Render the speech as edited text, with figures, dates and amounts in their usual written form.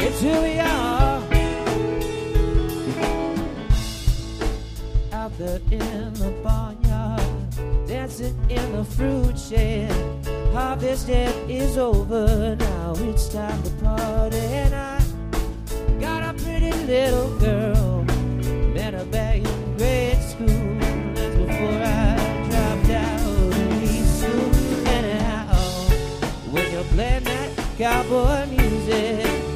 It's who we are. Out there in the barnyard, dancing in the fruit shed. Harvest day is over, now it's time to party. And I got a pretty little girl, met her back in grade school. That's before I dropped out of school. Anyhow, when you're playing that cowboy